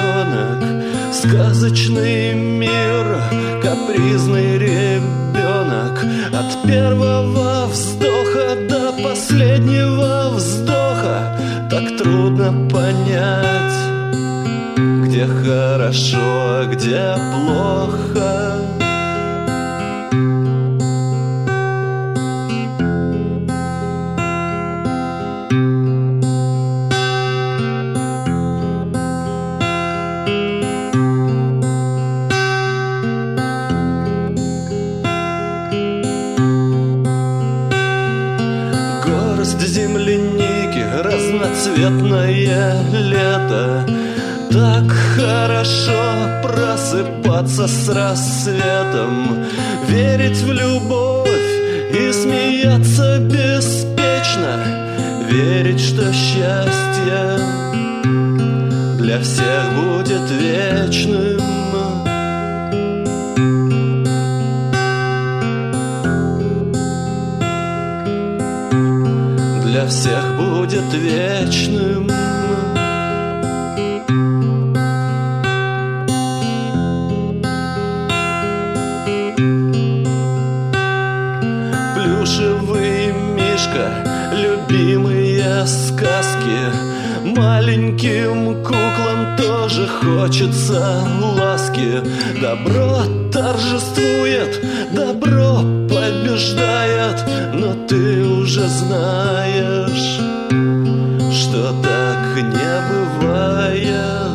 ребенок, сказочный мир, капризный ребенок. От первого вздоха до последнего вздоха так трудно понять, где хорошо, а где плохо. Земляники, разноцветное лето. Так хорошо просыпаться с рассветом, верить в любовь и смеяться беспечно, верить, что счастье для всех будет вечным. Для всех будет вечным. Плюшевый мишка, любимые сказки. Маленьким куклам тоже хочется ласки. Добро торжествует, добро побеждает, но ты уже знаешь, что так не бывает.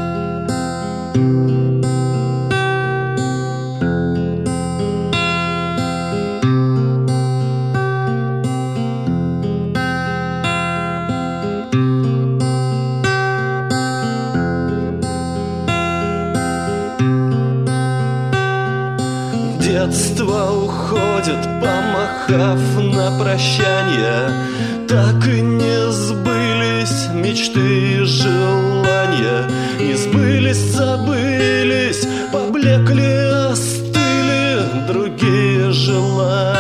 Детство уходит, помахав на прощанье. Так и не сбылись мечты и желания. Не сбылись, забылись, поблекли, остыли другие желания.